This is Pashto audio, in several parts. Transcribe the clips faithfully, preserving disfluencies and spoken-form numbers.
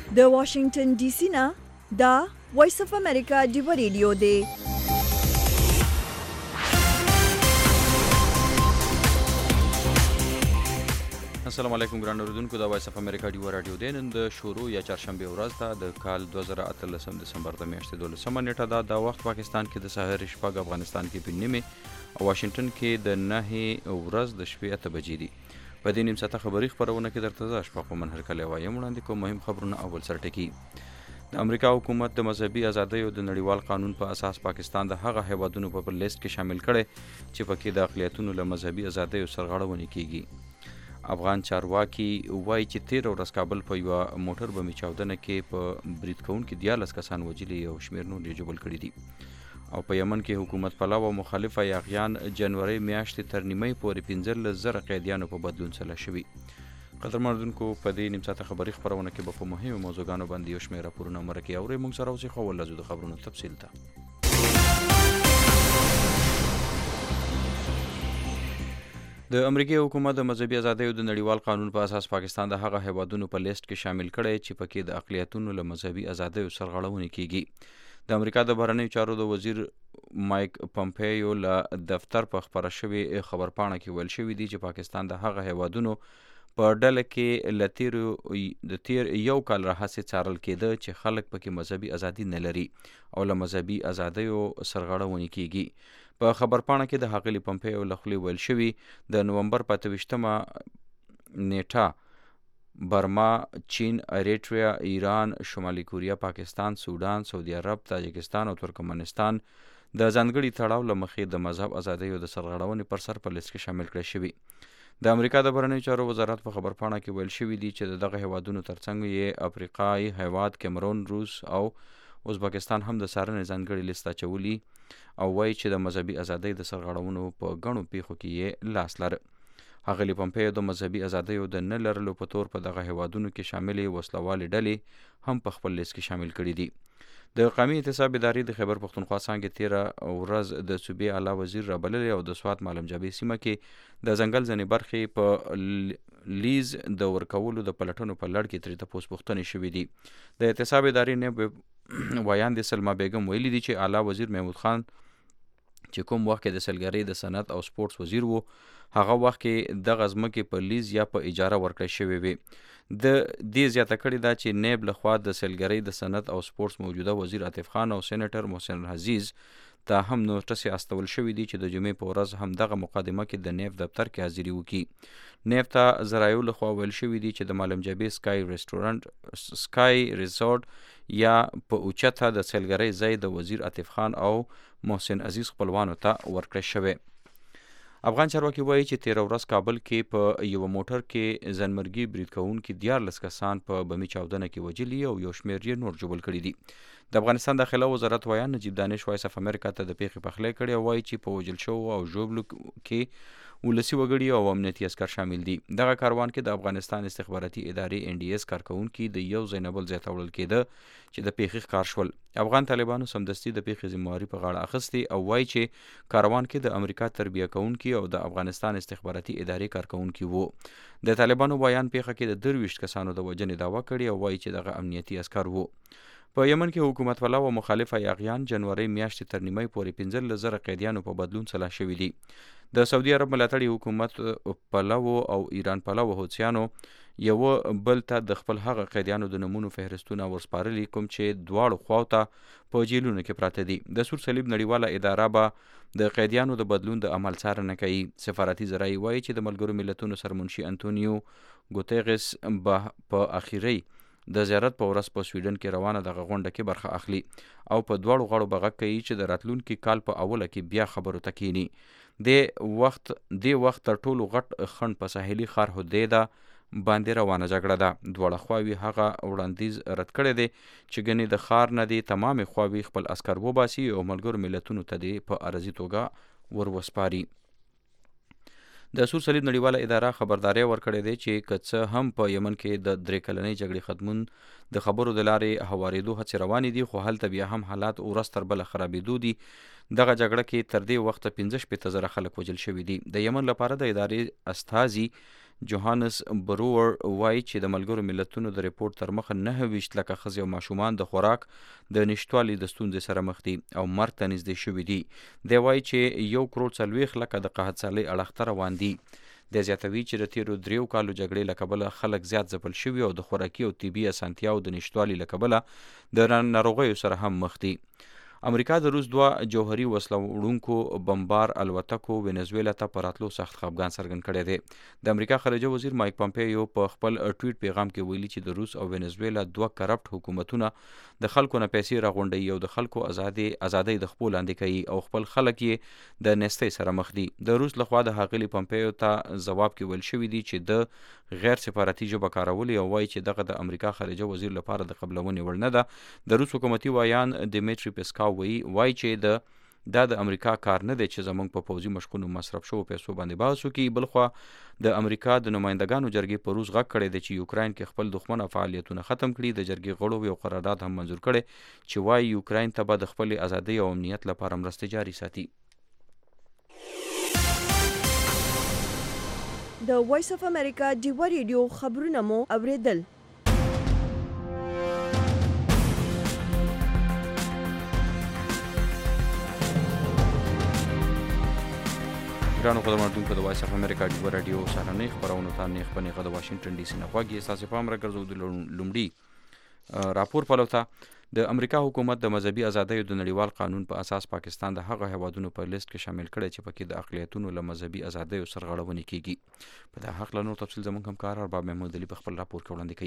د واشنگټن ډي سي نه دا وایس اف امریکا ډیو ریډیو دی. السلام علیکم ګران اوریدونکو، دا وایس اف امریکا ډیو رادیو دی. نن د شروع یا چهارشنبه ورځ ده د کال دوه زره اتلسم دسمبر د میاشتې دولسمه نیټه ده. دا وخت پاکستان کې د سحر شپږ، افغانستان کې په نیمه او واشنگټن کې د نهه ورځ د شپې اته بجې دي. په دې نیم ساعته خبري خبرونه کې درته زه شپه په منهر کلی وایم. وړاندې کوم مهم خبرونه. اول سرټکی: د امریکا حکومت د مذهبي ازادۍ او د نړیوال قانون په اساس پاکستان د هغه هیوادونو په لیست کې شامل کړي چې پکې د اقلیتونو له مذهبي ازادۍ سرغړونه کیږي. افغان چارواکي وایي چې تیر ورځ کابل په یو موټر بمي چاودنه کې په برید کوونکو دیارلس کسان وژلي او شمیر نور یې ژوبل کړي دي. او په یمن کې حکومت پلاو او مخالفه یاغیان جنوري میاشتې تر نیمه پورې پنځلس زره قیدیانو په بدلون سره شوي. قدرمن اوریدونکو، په دې نیم ساعته خبري خبرونه کې به په مهمو موضوعګانو باندې یو شمېر راپورونه مرکه اوري. موږ سره اوسئ، خو ولازم د خبرونو تفصیل ته. د امریکای حکومت د مذهبي ازادۍ او د نړیوال قانون په اساس پاکستان د هغه هیوادونو په لیست کې شامل کړي چې پکې د اقلیتونو له مذهبي ازادۍ سرغړونه کیږي. د امریکا د بهرنیو چارو د وزیر مایک پمپیو له دفتر په خبره شوی خبرپاڼه کې ویل شوی دی چې پاکستان د هغه هیوادونو په ډله کې لتیر د تیر یو کال راهیسې څارل کېده چې خلک پکې مذهبي ازادي نه لري او له مذهبي ازادیو سرغړونه کیږي. په خبرپاڼه کې د ښاغلي پمپیو له خولې ویل شوي د نومبر په اته ویشتمه نیټه برما، چین، اریټریا، ایران، شمالي کوریا، پاکستان، سودان، سعودي عرب، تاجکستان او ترکمنستان د ځانګړي تړاو له مخې د مذهب ازادۍ او د سرغړونې پر سر په لیست کې شامل کړي شوي. د امریکا د بهرنیو چارو وزارت په خبرپاڼه کې ویل شوي دي چې دغه هیوادونو ترڅنګ یې افریقایي هیواد کیمرون، روس او ازبکستان هم د څارنې ځانګړي لیست اچولي او وایي چې د مذهبي ازادۍ د سرغړونو په ګڼو پیښو کې یې لاس لري. ښاغلي پمپیو د مذهبي ازادیو د نه لرلو په تور په دغه هیوادونو کې شاملې وسلوالې ډلې هم په خپل لیست کې شامل کړي دي. د قومي احتساب ادارې د خیبر پښتونخوا څانګې تیره ورځ د صوبې اعلی وزیر رابللې او د سوات معلم جابې سیمه کې د ځنګل ځینې برخې په لیز د ورکولو د پلټنو په لړ کې ترې تپوس پوښتنې شوې دي. د احتساب ادارې نه ویاندې سلما بیګم ویلي دي چې اعلی وزیر محمود خان چې کوم وخت کې د سیلګرۍ د صنعت او سپورټس وزیر وو، هغه وخت کې دغه ځمکې په لیز یا په اجاره ورکړې شوې وې. د دې زیاته کړې ده چې نیب لخوا د سیلګرۍ د صنعت او سپورټس موجوده وزیر عاطف خان او سینیټر محسن عزیز ته هم نوټس استول شوی دی چې د جمعې په ورځ هم دغه مقدمه کې د نیب دفتر کې حاضري وکړي. نیب ته ذرایعو لخوا ویل شوی دی چې د معلم جابې سکای ریسټورانټ سکای ریزورټ یا په اوچته د سیلګرۍ ځای د وزیر عاطف خان او محسن عزیز خپلوانو ته ورکړی شوی. افغان چارواکي وایي چې تیره ورځ کابل کې په یو موټر کې ځانمرګي برید کوونکي دیارلس کسان په بمي چاودنه کې وژلي او یو شمېر یې نور ژوبل کړي دي. د افغانستان داخله وزارت ویان نجیب دانش وایس اف امریکا ته د پیښې پخلی کړی او وایي چې په وژل شوو او ژوبلو کې ولسي وګړي او امنیتي عسکر شامل دي. دغه کاروان کې د افغانستان استخباراتي ادارې ان ډي اس کارکونکي د یو ځای نه بل ځای ته وړل کېده چې د پیښې ښکار شول. افغان طالبانو سمدستي د پیښې ذمهواري په غاړه اخیستې او وایي چې کاروان کې د امریکا تربیه کوونکي او د افغانستان استخباراتي ادارې کارکونکي وو. د طالبانو بیان پیښه کې د درویشت کسانو د وژنې دعوه کړې او وایي چې دغه امنیتي عسکر وو. په یمن کې حکومت پلاو او مخالفه یاغیان جنوري میاشتې تر نیمه پورې پنځلس زره قیدیانو په بدلون سلا شوي دي. د سعودي عرب ملاتړي حکومت پلاو او ایران پلاو حوثیانو یو بل ته د خپل هغه قیدیانو د نمونو فهرستونه ورسپارلي کوم چې دواړو خواو ته په جیلونو کې پراته دي. د سور صلیب نړیواله اداره به د قیدیانو د بدلون د عمل څارنه کوي. سفارتي ذرایع وایي چې د ملګرو ملتونو سرمنشي انټونیو ګوتیغس به په اخیری د زیارت په ورځ په سویډن کې روانه دغه غونډه کې برخه اخلي او په دواړو غاړو به غږ کوي چې د راتلونکي کال په اوله کې بیا خبرو ته کینی. د وخت د وخت تر ټولو غټ خنډ په ساحلي ښار هدیده باندې روانه جګړه ده. دواړه خواوې هغه وړاندیز رد کړی دی چې ګنې د ښار نه دې تمامې خواوې خپل عسکر وباسي او ملګرو ملتونو ته دې په عرضي توګه ور وسپاري. د سور صلیب نړیواله اداره خبرداري ورکړې ده چې که څه هم په یمن کې د درې کلنۍ جګړې ختمون د خبرو د لارې هوارېدو هڅې روانې دي، خو هلته بیا هم حالات ورځ تر بله خرابېدو دي. دغه جګړه کې تر دې وخته پنځه شپېته زره خلک وژل شوي دي. د یمن لپاره د ادارې استازي جوهانس برور وایي چې د ملګرو ملتونو د ریپورت تر مخه نهه ویشت لکه ښځې او ماشومان د خوراک د نشتوالي د ستونزې سره مخ دي او مرګ ته نږدې شوي دي. دی وایي چې یو کروړ څلوېښت لکه د قحطسالۍ اړخ ته روان دي. دی زیاتوي چې د تیرو دریو کالو جګړې له کبله خلک زیات ځپل شوي او د خوراکي او طبي اسانتیاو د نشتوالي له کبله د ناروغیو سره هم مخ دي. امریکا د روس دوه جوهري وسله وړونکو بمبار الوتکو وینزویلا ته په راتلو سخت خفګان څرګند کړی دی. د امریکا خارجه وزیر مایک پامپیو په خپل ټویټ پیغام کې ویلي چې د روس او وینزویلا دوه کرپټ حکومتونه د خلکو نه پیسې راغونډوي او د خلکو ازادي ازادۍ د خپل لاندې کوي او خپل خلک یې د نستۍ سره مخ دي. د روس لخوا د ښاغلي پامپیو ته ځواب کې ویل شوي دي چې د غیر سفارتي ژبه کارولې او وایي چې دغه د امریکا خارجه وزیر لپاره د قبلونې وړ نه ده. د روس حکومتي وایان دیمیټری پیسکاو وایي وایي چې د دا د امریکا کار نه دی چې زموږ په پوځي مشقونو مصرف شوو پیسو باندې بحث وکړي. بلخوا د امریکا د نمایندګانو جرګې په روس غږ کړی دی چې یوکراین کې خپل دښمنه فعالیتونه ختم کړي. د جرګې غړو یو قرارداد هم منظور کړی چې وایي یوکراین ته به د خپلې ازادۍ او امنیت لپاره مرستې جاري ساتي. د وایس اف امریکا ډیوا ریډیو خبرونه مو اوریدل. ګرانو خبرونکو د وایس اف امریکا ډیوا راډیو سهارنۍ خبرونو ته نیغ په نیغه د واشنګټن ډي سي نه غواګي. ستاسې پام راګرځو د لومړي راپور پلو ته. د امریکا حکومت د مذهبي ازادیو د نړیوال قانون په اساس پاکستان د هغه هیوادونو په لیست کې شامل کړی چې پکې د اقلیتونو له مذهبي ازادیو سرغړونې کیږي. په دغه حق له نور تفصیل زموږ همکار ارباب محمود علي په خپل راپور کې وړاندې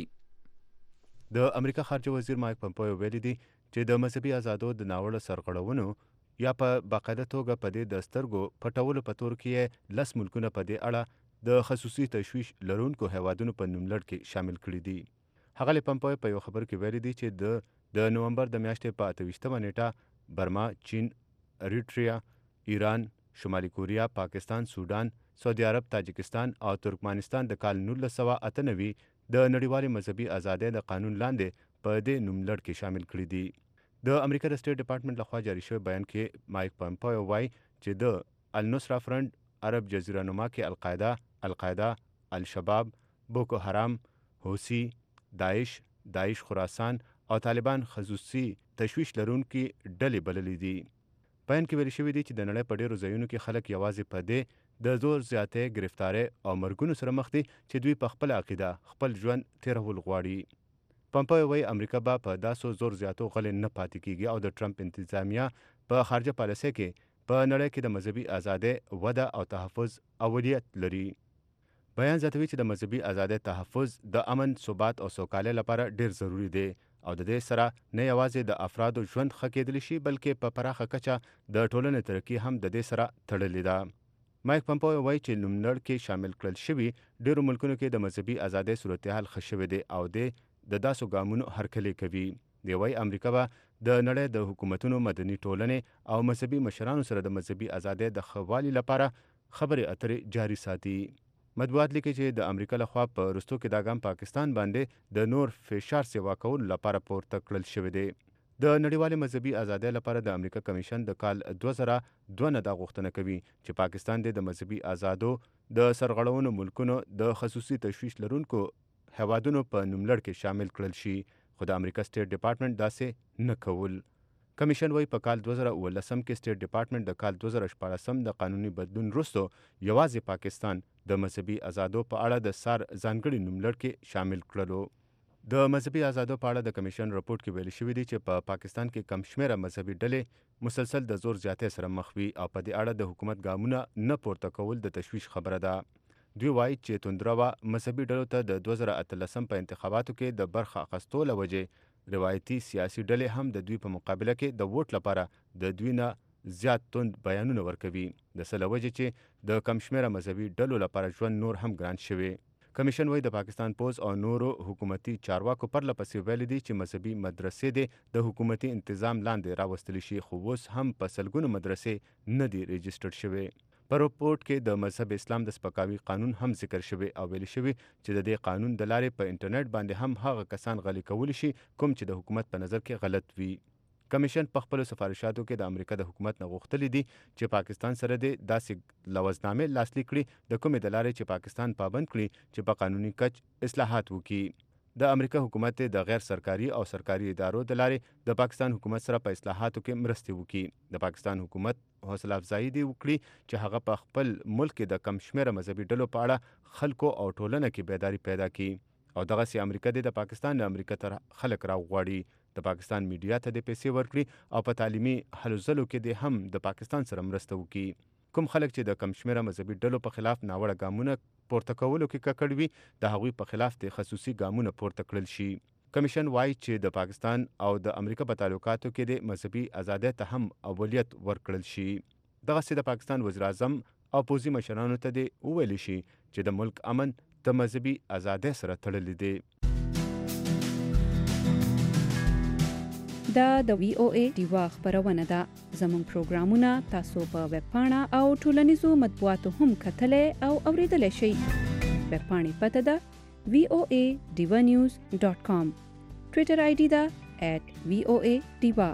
کوي. د امریکا خارجه وزیر مایک پامپیو ویلي دی چې د مذهبي ازادو د ناوړه سرغړونو یا په باقاعده توګه په دې د سترګو پټولو په تور کې لس ملکونه په دې اړه د خصوصي تشویش لرونکو هیوادونو په نوملړ کې شامل کړي دي. ښاغلي پامپیو په یو خبر کې ویلي دی چې د د نومبر د میاشتې په اته ویشتمه نیټه برما، چین، اریټریا، ایران، شمالي کوریا، پاکستان، سودان، سعودي عرب، تاجکستان او ترکمنستان د کال نولس سوه اته نوي د نړیوالې مذهبي ازادۍ د قانون لاندې په دې نوملړ کې شامل کړي دي. د امریکا د سټیټ ډپارټمنټ لخوا جاري شوی بیان کې مایک پامپیو وایي چې د النصرا فرنٹ، عرب جزیره نما کې القاعده، القاعده، الشباب، بوکو حرام، حوثي، داعش، داعش خراسان او طالبان خصوصي تشویش لرونکي ډلې بللې دي. بیان کې ویل شوي دي چې د نړۍ په ډیرو ځایونو کې خلک یوازې په دې د زور زیاتې، گرفتارۍ او مرګونو سره مخ دي چې دوی په خپل عقیده خپل ژوند تیرول غواړي. پامپیو وایي امریکا به په داسو زور زیاتو غلې نه پاتې کیږي او د ټرمپ انتظامیه په خارجه پالیسۍ کې په نړۍ کې د مذهبي ازادۍ وده او تحفظ اولویت لري. بیان زیاتوي چې د مذهبي ازادۍ تحفظ د امن، ثبات او سوکالۍ لپاره ډیر ضروری دی او د دې سره نه یوازې د افرادو ژوند ښه کېدلی شي بلکې په پراخه کچه د ټولنې ترقي هم د دې سره تړلې ده. مایک پامپیو وایي چې نوملړ کې شامل کړل شوي ډیرو ملکونو کې د مذهبي ازادۍ صورتحال ښه شوی دی او د د داسو ګامونو هرکلی کوي. دی وایي امریکا به د نړۍ د حکومتونو، مدني ټولنې او مذهبي مشرانو سره د مذهبي ازادۍ د ښه والي لپاره خبرې اترې جاري ساتي. مطبوعات لیکي چې د امریکا لخوا په وروستو کې دا ګام پاکستان باندې د نور فشار سیوا کولو لپاره پورته کړل شوی دی. د نړیوالې مذهبي ازادۍ لپاره د امریکا کمیشن د کال دوه زره دوه نه دا غوښتنه کوي چې پاکستان د مذهبي ازادو د سرغړونو ملکونو د خصوصي تشویش لرونکو هیوادونو په نوملړ کې شامل کړل شي، خو د امریکا سټیټ ډپارټمنټ داسې نه کول. کمیشن وایي په کال دوه زره اوولسم کې سټیټ ډپارټمنټ د کال دوه زره شپاړسم د قانوني بدلون وروسته یوازې پاکستان د مذهبي ازادو په اړه د سار ځانګړي نوملړ کې شامل کړلو. د مذهبي ازادو په اړه د کمیشن رپورټ کې ویل شوي دي چې په پا پاکستان کې کم شمېره مذهبي ډلې مسلسل د زور زیاتۍ سره مخ وي او په دې اړه د حکومت ګامونه نه پورته کول د تشویش خبره ده. دوی وایي چې توندروه مذهبي ډلو ته د دوه زره اتلسم په انتخاباتو کې د برخه اخیستو له وجې روایتي سیاسي ډلې هم د دوی په مقابله کې د ووټ لپاره د دوی نه زیات توند بیانونه ورکوي، د څه له وجې چې د کم شمېره مذهبي ډلو لپاره ژوند نور هم ګران شوی. کمیشن وایي د پاکستان پوز او نورو حکومتي چارواکو پرله پسې ویلي دي چې مذهبي مدرسې دې د حکومتي انتظام لاندې راوستلی شي، خو اوس هم په سلګونو مدرسې نه دي رجسټر شوي. په رپورټ کې د مذهب اسلام د سپکاوي قانون هم ذکر شوی او ویل شوی چې د دې قانون د لارې په انټرنیټ باندې هم هغه کسان غلي کولی شي کوم چې د حکومت په نظر کې غلط وي. کمیشن په خپل سفارشاتو کې د امریکا د حکومت نه غوښتلي دي چې پاکستان سره د داسې لوزنامې لاسلیک کړي د کومې د لارې چې پاکستان پابند کړي چې په قانوني کچ اصلاحات وکړي. د امریکا حکومت د غیر سرکاري او سرکاري ادارو د لارې د پاکستان حکومت سره په اصلاحاتو کې مرستې وکړي. د پاکستان حکومت حوصله افزایی دی وکړي چې هغه په خپل ملک کې د کم شمېره مذهبي ډلو په اړه خلکو او ټولنه کې بیداری پیدا کړي او دغسې امریکا د پاکستان له امریکا تر خلک راوغواړي د پاکستان میډیا ته د پیسې ورکړي او په تعلیمي هلو ځلو کې د هم د پاکستان سره مرسته وکړي. کوم خلک چې د کم شمېره مذهبي ډلو په خلاف ناوړه ګامونه پورته کولو کې ککړ وي د هغوی په خلاف د خصوصي ګامونه پورته کړل شي. کمیشن وایي چې د پاکستان او د امریکا په تعلقاتو کې د مذهبي ازادۍ ته هم اولویت ورکړل شي. دغسې د پاکستان وزیر اعظم او پوځي مشرانو ته د وویلی شي چې د ملک امن د مذهبي ازادۍ سره تړلی دی. دا د وی او ای ډیوا خبرونه ده. زموږ پروګرامونه تاسو په ویب پاڼه او ټولنیزو مطبوعاتو هم کتلی او اوریدلی شئ. ویب پاڼې پته ده وی او ای ډیوا نیوز ډاټ کام. ټویټر آی ډي ده ایټ وی او ای ډیوا.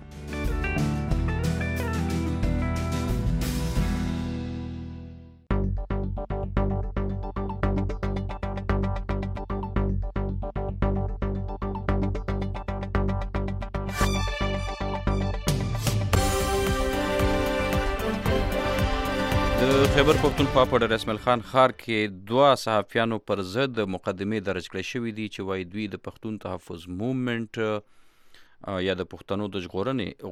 خیبر پښتونخوا په ډر اسماعیل خان ښار کې دوه صحافیانو پر ضد مقدمې درج کړې شوې دي چې وایي دوی د پښتون تحفظ موومنټ یا د پښتنو د ژغورنې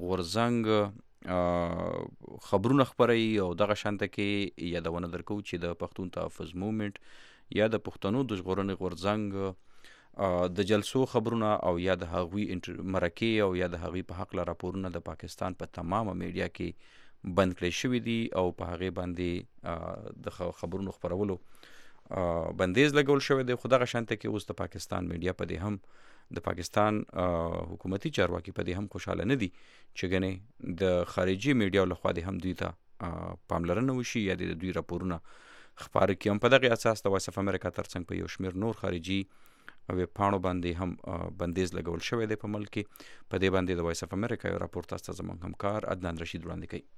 غورځنګ خبرونه خپروي او دغه شانته کې یادونه درکوو چې د پښتون تحفظ موومنټ یا د پښتنو د ژغورنې غورځنګ د جلسو خبرونه او یا د هغوی مرکې او یا د هغوی په حق راپورونه د پاکستان په تمامه میډیا کې بند کړی شوي دي او په هغې باندې د خبرونو خپرولو بندیز لګول شوی دی. خو دغه شانته کې اوس د پاکستان میډیا په دې هم د پاکستان حکومتي چارواکي په دې هم خوشحاله نه دي چې ګنې د خارجي میډیا لخوا دې هم دوی ته پاملرنه وشي یا د دوی راپورونه خپاره کړي. هم په دغې اساس د وایس اف امریکا ترڅنګ په یو شمېر نور خارجي ویب پاڼو باندې هم بندیز لګول شوی دی په ملک کې. په دې باندې د وایس اف امریکا یو راپور تاسو ته زموږ همکار عدنان رشید وړاندې کوي.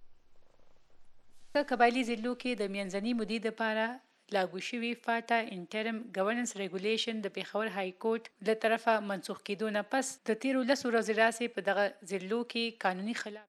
په قبایلي ضلعو کې د منځنۍ مودې دپاره لاګو شوي فاټا انټرم ګورننس ریګولیشن د پېښور های کورټ له طرفه منسوخ کېدو نه پس د تیرو لسو ورځو راهیسې په دغه ضلعو کې قانوني خلاف.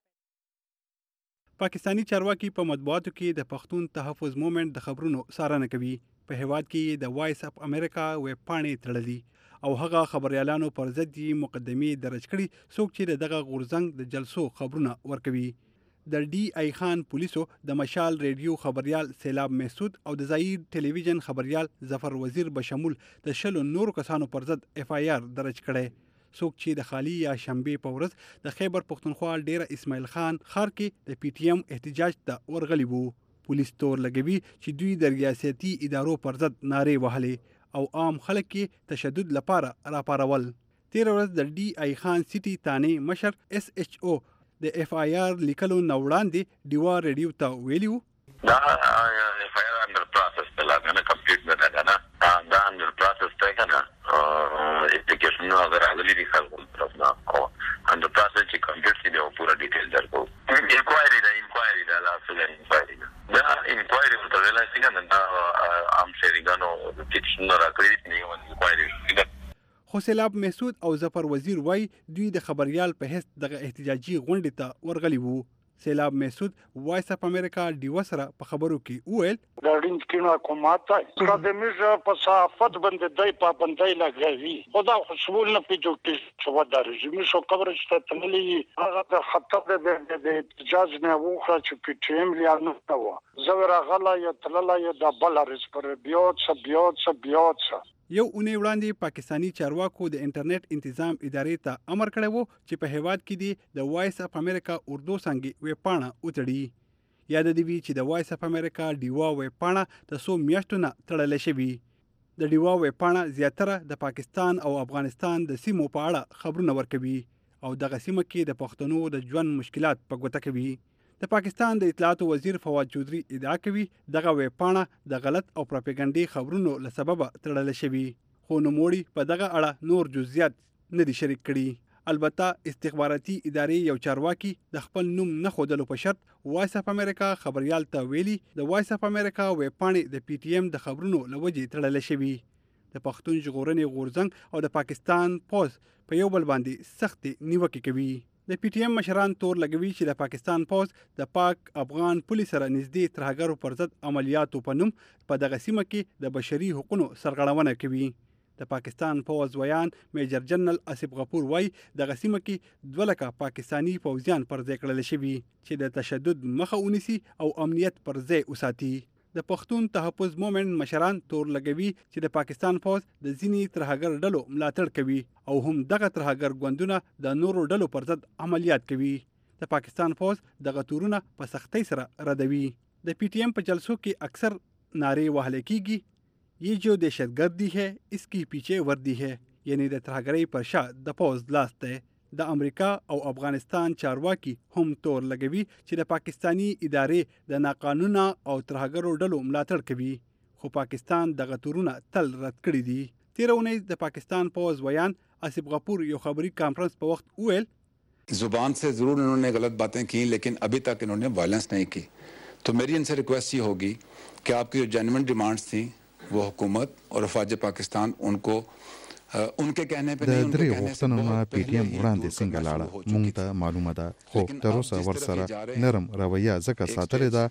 پاکستانی چارواکي په مطبوعاتو کې د پښتون تحفظ موومنټ د خبرونو څارنه کوي. په هیواد کې د وایس اف امریکا ویب پاڼې تړلي او هغه خبريالانو پر ضد یې مقدمې درج کړي څوک چې دغه غورځنګ د جلسو خبرونه ورکوي. د ډي آی خان پولیسو د مشال ریډیو خبريال سیلاب محسود او د زایر ټلویزیون خبريال ظفر وزیر بشمول د شلو نورو کسانو پر ضد اف آی آر درج کړي څوک چې د خالی یا شنبه په ورځ د خیبر پښتونخوا ډیر اسماعیل خان ښار کې د پی ټی ایم احتجاج ته ورغلي وو. پولیس تور لګوي چې دوی د ریاستي ادارو پر ضد نارې وهلې او عام خلک کې تشدد لپاره راپارول. تیر ورځ د ډي آی خان سیټي تانه مشر اس ایچ او د اف آی آر لیکلو نو وړاندې ډیوا ریډیو ته ویلیو دا اف آی آر انډر پروسس ته لا نه کمپلیټ نه ده نه دا انډر پروسس ته کنه اپلیکیشن نو اگر اغلی دي خلکو طرف نه او انډر پروسس چې کمپلیټ شي او پورا ډیټیل درکو. انکوایری دا انکوایری دا لاسه انکوایری دا انکوایری ته ویل شي کنه دا ام شریګانو د پټیشن راکړی نه و انکوایری. خو سیلاب محسود او ظفر وزیر وای دوی د خبريال په هیڅ دغه احتجاجي غونډې ته ورغلي وو. سیلاب محسود وایس اف امریکا ډیوا سره په خبرو کې وویل د رینج کینو حکومت ته د میجا په صحافت باندې دای په باندې لګوي خدا خصول نه پیجو کې څو د رژیم شو کورج ته تملی هغه د خطر د احتجاج نه وخه چې پی ټی ایم لري نه و زوره غلا یا تللا یا د بلارس پر بیوت س بیوت س بیوت یو اونۍ وړاندې پاکستانی چارواکو د انټرنیټ انتظام ادارې ته امر کړی وو چې په هیواد کې دی د وایس اف امریکا اردو څنګه ویب پاڼه وتړي. یاد دی چې د وایس اف امریکا ډیوا ویب پاڼه د څو میاشتو نه تړلې شوې. د ډیوا ویب پاڼه زیاتره د پاکستان او افغانستان د سیمو په اړه خبرونه ورکوي او دغه سیمه کې د پښتنو د ژوند مشکلات په ګوته کوي. د پاکستان د اطلاعاتو وزیر فواد چودھری ادعا کوي دغه ویب پاڼه د غلط او پروپاګاندا خبرونو له سببه تړل شوې خو نوموړي په دغه اړه نور جزئیات نه دي شریک کړي. البته استخباراتي ادارې یو چارواکي د خپل نوم نه ښودلو په شرط وایس اف امریکا خبريال ته ویلي د وایس اف امریکا ویب پاڼې د پی ټی ایم د خبرونو له وجې تړل شوي. د پښتون ژغورنې غورځنګ او د پاکستان پوز په یو بل باندې سخت نیوکې کوي. د پی ټی ایم مشران تور لګوي چې د پاکستان پوز د پاک افغان پولیس سره نږدې ترهګرو پر ضد عملیاتو په نوم په دغه سیمه کې د بشري حقوقو سرغړونه کوي. د پاکستان پوز ویان میجر جنرال آصف غفور وای دغه سیمه کې دوه لکه پاکستانی پوځیان پر ځای کړل شوي چې د تشدد مخه ونیسي او امنیت پر ځای وساتي. د پښتون تحفظ مومنت مشران تور لګوي چې د پاکستان پوز د ځینې ترهګر ډلو ملاتړ کوي او هم دغه ترهګر ګوندونه د نورو ډلو پر ضد عملیات کوي. د پاکستان پوز دغه تورونه په سختۍ سره ردوي. د پی ټی ایم په جلسو کې اکثر نعرې وهل کیږي یہ جو دہشت گردی ہے اس کی پیچھے وردی ہے، یعنی د ترهګرۍ پر شا د پوز لاس دی. د امریکا او افغانستان چارواکي هم تور لګوي چې د پاکستانی ادارې د ناقانونه او ترهګرو ډلو ملاتړ کوي، خو پاکستان دغه تورونه تل رد کړي دي. تیره اونۍ د پاکستان پوز ویان آصف غفور یو خبري کانفرنس په وخت وویل زبان سے ضرور انہوں نے غلط باتیں کی لیکن ابھی تک انہوں نے وائلنس نہیں کی. تو میری ان سے ریکویسٹ یہ ہوگی کہ آپ کی جو جینوئن ڈیمانڈس تھیں وہ حکومت اور افواج پاکستان ان کو ان کے کہنے پہ نہیں، ان کے کہنے سے بہت پی ټی ایم وړاندې څنګه لاړه مونږ ته معلومه ده، خو تر اوسه ورسره نرم رویه ځکه ساتلې ده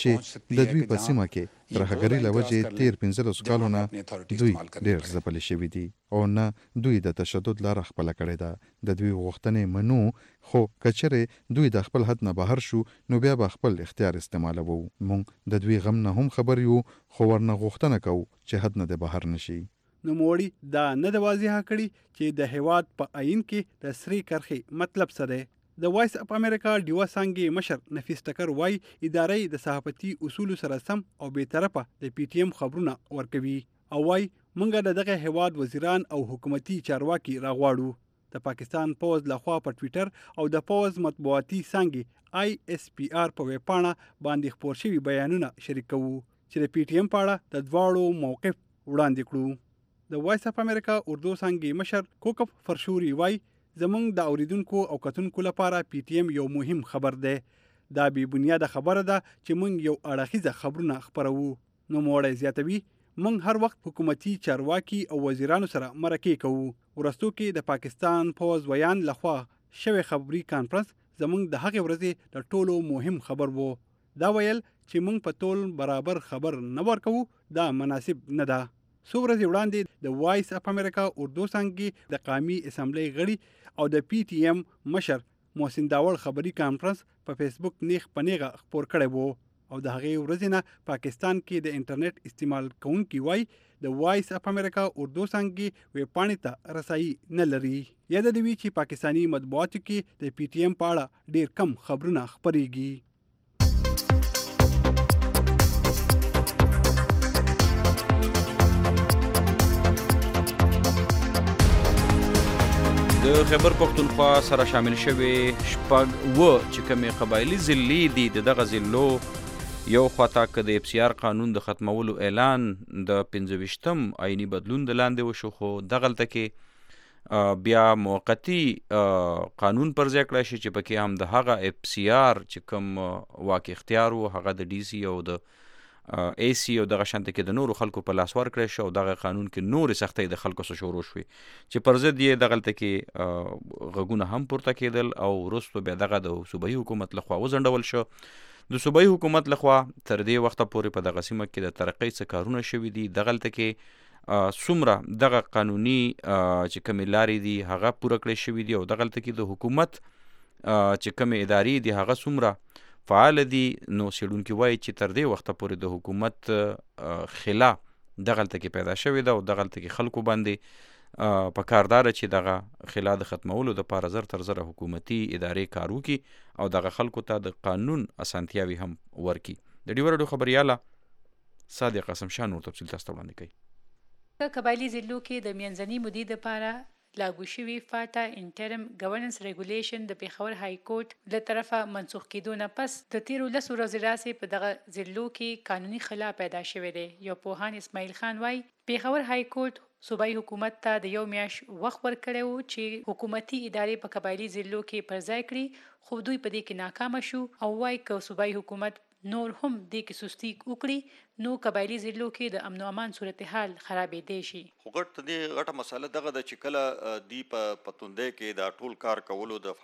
چې د دوی په سیمه کې ترهګرۍ له وجې تیر پنځلس کالو نه دوی ډېر ځپلي شوي دي او نه دوی د تشدد لاره خپله کړې ده. د دوی غوښتنې منو، خو که چېرې دوی د خپل حد نه بهر شو نو بیا به خپل اختیار استعمالوو. مونږ د دوی غم نه هم خبر یو، خو ورنه غوښتنه کوو چې حد نه د بهر نشي. نوموړي دا نه د واضحه کړي چې د هیواد په آئین کې د سرې کرښې مطلب څه دی. د وایس اف امریکا ډیوا څانګې مشر نفیس ټکر وای ادارې د صحافتي اصولو سره سم او بې طرفه د پی ټی ایم خبرونه ورکوي او وای مونږ د دغه هیواد وزیران او حکومتي چارواکي راغواړو. د پاکستان پوز لخوا په ټویټر او د پوز مطبوعاتي څانګې آی اس پی آر په ویب پاڼه باندې خپور شوي بیانونه شریک کوو چې د پی ټی ایم په اړه د دواړو موقف وړاندې کړو. د وایس اف امریکا اردو څانګې مشر کوکف فرشوري وای زمونږ د اوریدونکو او کتونکو لپاره پی ټی ایم یو مهم خبر دی. دا بې بنیاده خبره ده چې مونږ یو اړخیزه خبرونه خپروو. نوموړی زیاتوي مونږ هر وخت حکومتي چارواکي او وزیرانو سره مرکې کوو. وروستو کې د پاکستان پوز ویان لخوا شوی خبري کانفرنس زمونږ د هغې ورځې د ټولو مهم خبر وو. دا ویل چې مونږ په ټول برابر خبر نه ورکوو دا مناسب نه ده. څو ورځې وړاندې د وایس اف امریکا اردو څانګې د قومي اسمبلی غړي او د پی ټی ایم مشر محسن داوړ خبري کانفرنس په فیسبوک نیغ په نیغه خپور کړی وو او د هغې ورځې نه پاکستان کې د انټرنیټ استعمال کوونکي وای د وایس اف امریکا اردو څانګې ویب پاڼې ته رسایي نه لري. یاد دې وي چې پاکستانی مطبوعاتو کې د پی ټی ایم په اړه ډېر کم خبرونه خپریږي. د خیبر پښتونخوا سره شامل شوي شپږ و چې کومې قبایلي ضلعې دي د دغه ضلعو یو خواته که د اف سی آر قانون د ختمولو اعلان د پنځه ویشتم آئیني بدلون د لاندې وشو، خو دغلته کې بیا موقتي قانون پر ځای کړی شي چې پکې هم د هغه اف سی آر چې کوم واک اختیار و هغه د ډي سي او د ای سی او دغه شانته کې د نورو خلکو په لاس ورکړی شو او دغه قانون کې نورې سختۍ د خلکو سره شروع شوې چې پر ضد یې دغلته کې غږونه هم پورته کېدل او وروستو بیا دغه د صوبایي حکومت لخوا وځنډول شو. د صوبایي حکومت لخوا تر دې وخته پورې په دغه سیمه کې د ترقۍ څه کارونه شوي دي. دغلته کې څومره دغه قانوني چې کومې لارې دي هغه پوره کړی شوي دي او دغلته کې د حکومت چې کومې ادارې دي هغه څومره فعال دي. نو څېړونکي وایي چې تر دې وخته پورې د حکومت خلا دغلته کې پیدا شوې ده او دغلته کې خلکو باندې په کارداره چې دغه خلا د ختمولو دپاره زر تر زره حکومتي ادارې کار وکړي او دغه خلکو ته د قانون اسانتیاوې هم ورکړي. د ډیوه راډیو خبریاله صادق قاسم شاه نور تفصیل تاسو ته وړاندې کوي. په قبایلي ضلعو کې د منځنۍ مودې دپاره لاګو شوي فاټا انټرم ګورننس ریګولیشن د پېښور های کورټ له طرفه منسوخ کېدو نه پس د تیرو لسو ورځې راسې په دغه ضلعو کې قانوني خلا پیدا شوی دی. یو پوهان اسماعیل خان وایي پېښور های کورټ صوبایي حکومت ته د یو میاشت وخت ورکړی و چې حکومتي ادارې په قبایلي ضلعو کې پر ځای کړي، خو دوی په دې کې ناکامه شو او وایي که صوبایي حکومت نور هم دې کې سستی وکړي نو قبایلي ضلعو کې د امن او امان صورتحال خرابېدی شي. خو غټ دې غټه مسله دغه ده چې کله دی په پتوندې کې دا ټول کار کولو د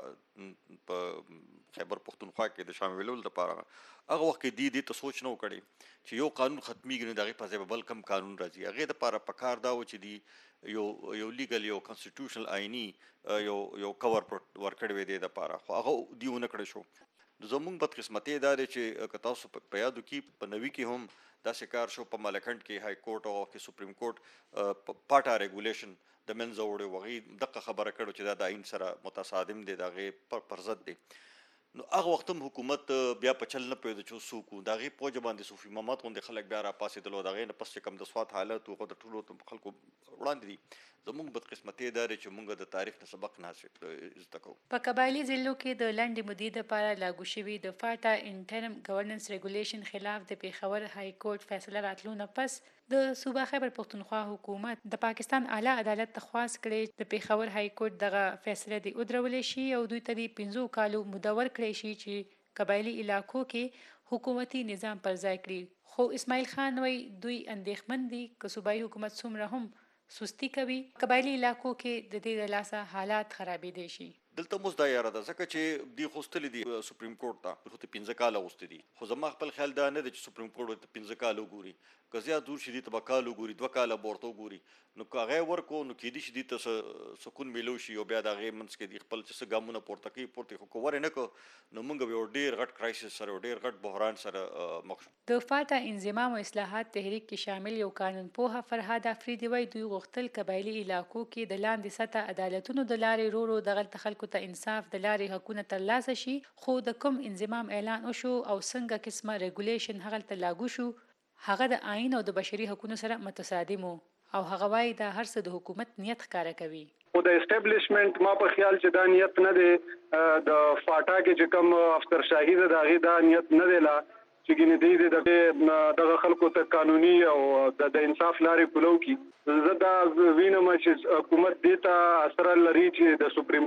فاټا په خیبر پختونخوا کې د شاملولو لپاره هغه وخت کې دی دې ته سوچ نه وکړي چې یو قانون ختميږي نو دغه په ځای بل کم قانون راځي. هغه د لپاره پکار دا و چې دی یو یو لیګل یو کانسټیټیوشنل آئینی یو یو کور ورکړی وي د لپاره، خو هغه دیونه کړی شو. زمونږ بدقسمتي دا دی چې که تاسو په یادو کې په نوي کې هم داسې کار شو، په مالکند کې های کورټ او کې سپریم کورټ پاټا ریګولیشن د منځه وړی، هغې دغه خبره کړو چې دا د آئین سره متصادم دی، د هغې پر ضد دی. نو هغه وخت هم حکومت بیا په چل نه پوهېده چې څوک وو، د هغې په وجه باندې صوفي محمد غوندې خلک بیا راپاڅېدل او د هغې نه پس چې کوم د سوات حالت و هغه د ټولو خلکو وړاندې دي. زموږ بدقسمتي دا دی چې موږ د تاریخ نه سبق نه زده کوو. په قبایلي ضلعو کې د لنډې مودې دپاره لاګو شوي د فاټا انټرم ګورننس ریګولیشن خلاف د پیښور های کورټ فیصله راتلو نه پس د صوبه خیبر پختونخوا حکومت د پاکستان اعلی عدالت ته خواست کړی د پیښور های کورټ دغه فیصله دې ودرولی شي او دوی ته د پنځو کالو موده ورکړی شي چې قبایلي علاقو کې حکومتي نظام پر ځای کړي. خو اسماعیل خان وایي دوی اندېښمن دي که صوبایي حکومت څومره هم سستی کوي قبایلي علاقو کې د دې د لاسه حالات خرابېدی شي. دلته موږ دا یاره ده ځکه چې دوی خوستلی دي سپریم کورټ ته، خو ته پنځه کاله غوښتي دي، خو زما خپل خیال دا نه دی چې سپریم کورټ ورته پنځه کاله وګوري، که زیات دور شي دي ته به کال وګوري، دوه کاله به ورته وګوري. نو که هغه یې ورکړو نو کیدای شي دي ته سکون میلو شي او بیا د هغې منځ کې دي خپل چې څه ګامونه پورته کوي پورته خو که ور یې نه کړو نو موږ به یو ډېر غټ کرایسس سره یو ډېر غټ بحران سره مخ شو. د فاټا انضمام او اصلاحات تحریک کې شامل یو قانون پوهه فرهاد افریدي وایي دوی غوښتل قبایلي علاقو کې د لاندې سطح عدالتونو د لارې ورو ورو دغلته خلکو ته انصاف د لارې حقونه ترلاسه شي، خو د کوم انضمام اعلان وشو او څنګه قسمه ریګولیشن هغلته لاګو شو هغه د آئین او د بشري حقونو سره متصادم و او هغه وایي دا هر څه د حکومت نیت ښکاره کوي. خو د اسټابلیشمنټ ما په خیال چې دا نیت نه دی، د فاټا کې چې کوم افسرشاهي ده د هغې دا نیت نه دی لا چې ګینې دی د دغه خلکو ته قانوني او د انصاف لارې پلو کړي. زه دا وینم چې حکومت دې ته اثر لري چې د سپریم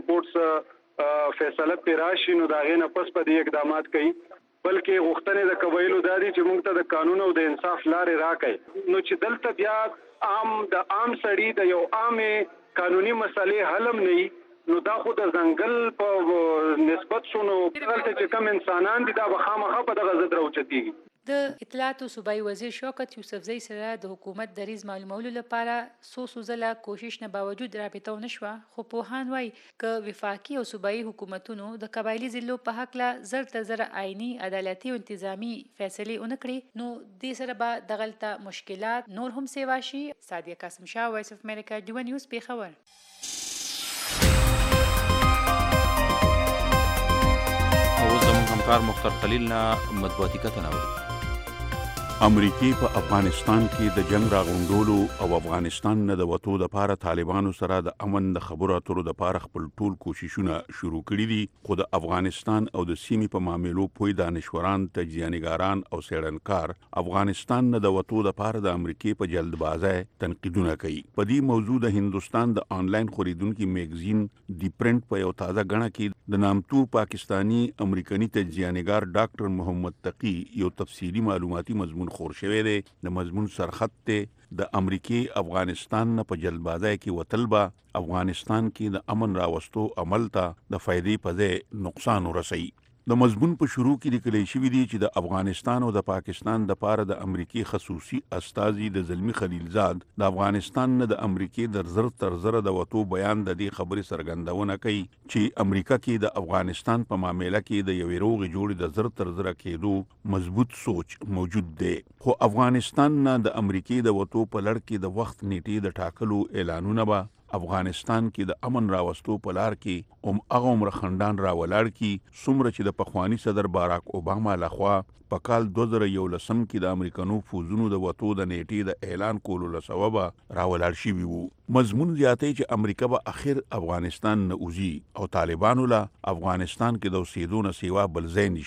کورټ فیصله پرې راشي نو د هغې نه پس په دې اقدامات کوي، بلکې غوښتنې د قبایلو دا دي چې موږ ته د قانون او د انصاف لارې راکړي. نو چې دلته بیا عام د عام سړي د یو عامې قانوني مسلې حل هم نه وي نو دا خو د ځنګل په نسبت شو نو دلته چې کوم انسانان دي دا به خامخا په دغه ضد راوچتېږي. د اطلاعاتو صوبایي وزیر شوکت یوسفزۍ سره د حکومت دریځ معلومولو لپاره څو څو ځله کوشش نه باوجود رابطه ونه شوه، خو پوهان وایي که وفاقي او صوبایي حکومتونو د قبایلي ضلعو په هکله زر تر زره آئیني عدالتي او انتظامي فیصلې ونه کړي نو دې سره به دغلته مشکلات نور هم سیوا شي. سادیه قاسم شاه، وایس اف امریکا، ډیوه نیوز، پیښور. اوس زموږ همکار مختار خلیل نه مطبوعاتي کتنه اورو. امریکې په افغانستان کې د جنگ راغونډولو او افغانستان نه د وتو دپاره طالبانو سره د امن د خبرو اترو دپاره خپل ټول کوششونه شروع کړي دي، خو د افغانستان او د سیمې په معاملو پوه دانشوران، تجزیه‌نګاران او څېړنکار افغانستان نه د وتو دپاره د امریکې په جلدبازۍ تنقیدونه کوي. په دې موضوع د هندوستان د آنلاین خورېدونکي میګزین دی پرنټ په یو تازه ګڼه کې د نامتو پاکستانی امریکني تجزیه‌نګار ډاکټر محمد تقي یو تفصیلي معلوماتي مضمون خور شوی دی. د مضمون سرخط ته د امریکې افغانستان نه په جلدبازۍ کې وتل به افغانستان کې د امن راوستو عمل ته د فایدې په ځای نقصان ورسوي. د مضمون په شروع کې لیکلی شوي دي چې د افغانستان او د پاکستان دپاره د امریکې خصوصي استازي د زلمي خلیلزاد د افغانستان نه د امریکې د زر تر زره د وتو بیان د دې خبرې څرګندونه کوي چې امریکا کې د افغانستان په معامله کې د یوې روغې جوړې د زر تر زره کېدو مضبوط سوچ موجود دی، خو افغانستان نه د امریکې د وتو په لړ کې د وخت نیټې د ټاکلو اعلانونه به افغانستان کې د امن راوستو په لار کې هم هغه عمر خندان راولاړ کی څومره چې د پخوانی صدر باراک اوباما لخوا په کال دوه زره یولسم کې د امریکانو فوزونو د وتو د نیټې د اعلان کولو له سببه راولاړ شوي وو. مضمون زیاتی چې امریکا به اخر افغانستان نه وځي او طالبانو له افغانستان کې د اوسېدو نه سیوا بل ځای نشته.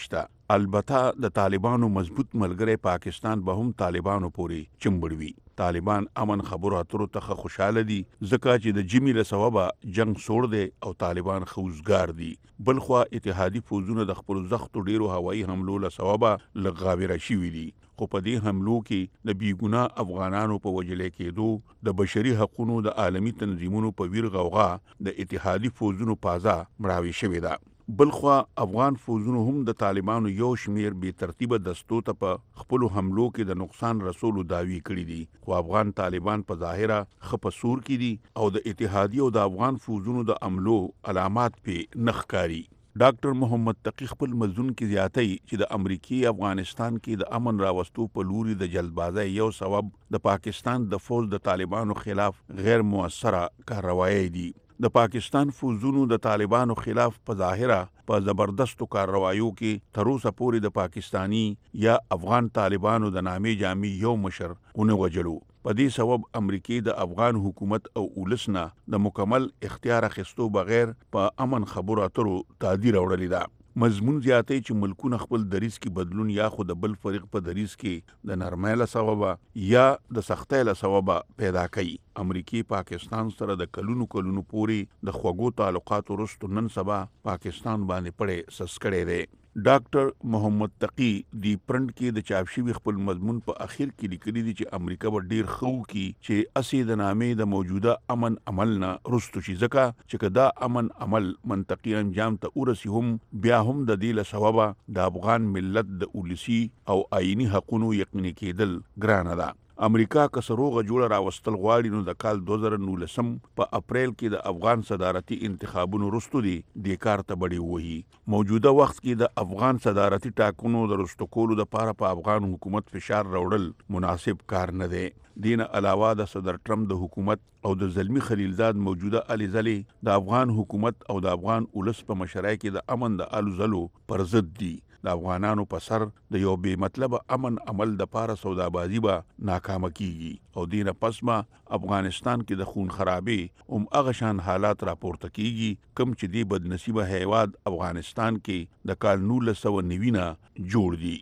البته د طالبانو مضبوط ملګری پاکستان به هم طالبانو پورې چمبړوي. طالبان امن خبرو اترو ته خوشاله دي ځکه چې د جمی له سببه جنگ سوړ دی او طالبان خوزګار دي. بلخوا اتحادي فوجونه د خپل زختو ډیرو هوایي حملو له سببه لغاوره شوي دي. خو په دې حملو کې د بیګناه افغانانو په وجلې کېدو د بشري حقوقو د عالمي تنظیمونو په ویر غوغا د اتحادي فوجونو پازا مړاوي شوې ده. بلخوا افغان فوجونو هم د طالبانو یو شمیر بې ترتیبه دستو ته په خپلو حملو کې د نقصان رسولو دعوی کړي دي. خو افغان طالبان په ظاهره ښه په سور کې دي او د اتحادیې او د افغان فوجونو د عملو علامات پې نه ښکاري. ډاکټر محمد تقی خپل مضمون کې زیاتوي چې د امریکای افغانستان کې د امن راوستو په لوري د جلدبازۍ یو سبب د پاکستان د فوج د طالبانو خلاف غیر موثره کاروایی دي. د پاکستان فوجونو د طالبانو خلاف په ظاهره په زبردستو کاروایو کې تر اوسه پورې د پاکستانی یا افغان طالبانو د نامې جامي یو مشر ونه وجلو. په دې سبب امریکای د افغان حکومت او ولسنه د مکمل اختیار اخیستو بغیر په امن خبرو اترو تعدیر وړلې ده. مضمون زیاتې چې ملکونه خپل دریز کې بدلون یا خو د بل فریق په دریز کې د نرمۍ له سببه یا د سختۍ له سببه پیدا کوي. امریکای پاکستان سره د کلونو کلونو پورې د خوږو تعلقاتو وروسته نن سبا پاکستان باندې پړې سس کړی دی. ډاکټر محمد تقی دی پرند کې د چاپ شوي خپل مضمون په اخر کې لیکلي دي چې امریکا به ډیر خو کی چې اسی د نامې د موجوده امن عمل نه رستو شي ځکه چې دا امن عمل منطقي انجام ته ورسی هم بیا هم د دې له سببه د افغان ملت د ولسی او آئینی حقوقو یقیني کېدل ګرانه ده. امریکا که سروغه جوړه راوستل غواړي نو د کال دوه زره نولسم په اپریل کې د افغان صدارتي انتخابونو وروسته دی د کار ته بړی وهي. موجوده وخت کې د افغان صدارتي ټاکنو د وروسته کولو لپاره په افغان حکومت فشار راوړل مناسب کار نه دی. دین علاوه د صدر ټرمپ د حکومت او د زلمی خلیلزاد موجوده علي زلي د افغان حکومت او د افغان ولس په مشرۍ کې د امن د الو زلو پر ضد دي. د افغانانو په سر د یو بې مطلب امن عمل د پاره سودابازي به ناکامه کیږي او دینه پسما افغانستان کې د خون خرابي هم هغه شان حالات راپورته کیږي کم چې دی بدنصیبه هیواد افغانستان کې د کال نولس سوه نوي جوړ دي.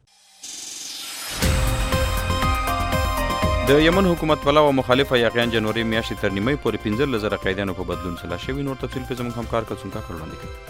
د یمن حکومت پلاو مخالفه یقین جنوري میاشتې تر نیمه پورې پنځه لزره قیدیانو په بدلون سلا شوی. نور تفصیل په زموږ همکار کڅون کا کړل دي.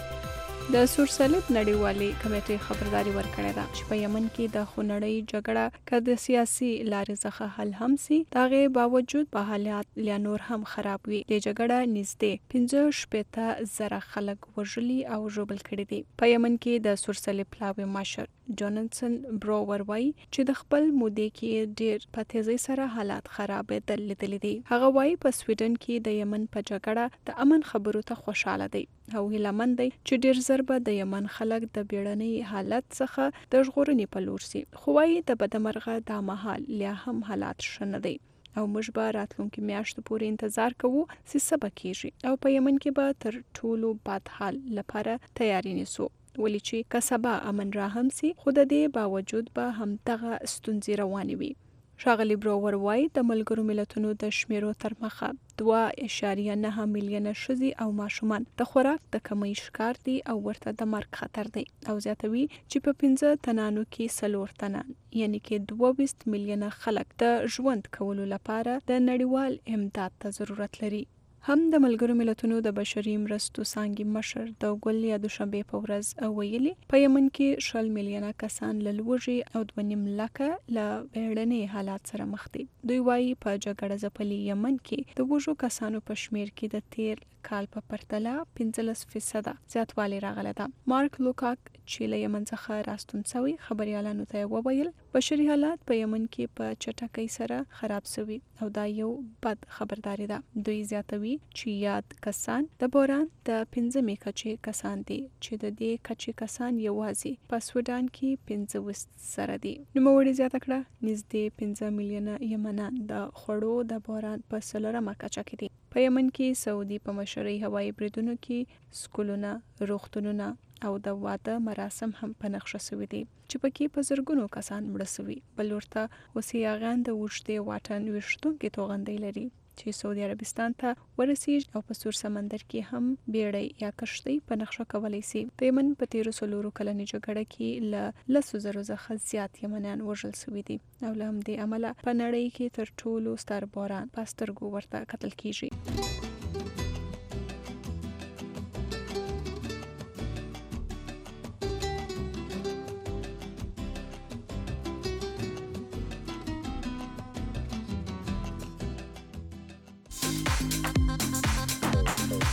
د سورسلب نړیوالي کمیټې خبرداري ورکړې ده چې په یمن کې د خونړۍ جګړه که د سیاسي لارې څخه حل هم سي دغه باوجود په حالات لا نور هم خراب وي. د جګړه نږدې پنځه شپېته زره خلک وژلي او ژوبل کړي دي. په یمن کې د سورسلب پلاوي مشر جونسن بروور وایي چې د خپل مودې کې ډېر په تیزۍ سره حالات خرابېدل لیدلي دي. هغه وایي په سویډن کې د یمن په جګړه د امن خبرو ته خوشاله دی او هیلهمند دی چې ډېر ژر به د یمن خلک د بیړنۍ حالت څخه د ژغورنې په لور سي. خو وایي د بدمرغه دا مهال لا هم حالات ښه نه دی او موږ به راتلونکي میاشتو پورې انتظار کوو چې څه به کیږي او په یمن کې به تر ټولو بد حال لپاره تیاری نیسو. ولې چې که سبا امن را هم سي خو د دې باوجود به هم دغه ستونزې روانې وي. ښاغلي بروور وایي د ملګرو ملتونو د شمیرو تر مخه دوه اعشاریه نهه میلیونه ښځې او ماشومان د خوراک د کمۍ ښکار دي او ورته د مرګ خطر دی او زیاتوي چې په پنځه تنانو کې څلور تنان یعنی کې دوه ویشت میلیونه خلک د ژوند کولو لپاره د نړیوال امداد ته ضرورت لري. هم د ملګرو ملتونو د بشري مرستو څانګې مشر د ګل یا دوشنبې په ورځ ویلي په یمن کې شل میلیونه کسان له لوږې او دوه نیم لکه له بیړني حالات سره مخ دي. دوی وایي په جګړه ځپلي یمن کې د وژو کسانو په شمیر کې د تیر کال په پرتله پنځلس فیصده زیاتوالی راغلی ده. مارک لوکاک چې له یمن څخه راستون شوی خبريالانو ته وویل بشري حالات په یمن کې په چټکۍ سره خراب شوي او دا یو بد خبرداري ده. دوی زیاتوي چې یاد کسان د بوران د پنځمې کچې کسان دي چې د دې کچې کسان یوازې په سوډان کې پنځه ویشت سره دي. نوموړي زیاته کړه نږدې پنځه میلیونه یمنان د خوړو د بوران په څلورمه کچه کې دي. په یمن کې سعودي په مشرۍ هوایي بریدونو کې سکولونه، روغتونونه او د واده مراسم هم په نقشه شوي دي چې پکې په زرګونو کسان مړه شوي. بل ورته اوسیاغان د اوږدې واټن ویشتونکې توغندۍ لري چې سعودي عربستان ته ورسیږي او په سور سمندر کې هم بیړۍ یا کشتۍ په نقشه کولای شي. د یمن په تیرو څلورو کلنې جګړه کې له لسو زرو څخه زیات یمنیان وژل شوي دي او له همدې امله په نړۍ کې تر ټولو ستر باران په سترګو ورته کتل کیږي.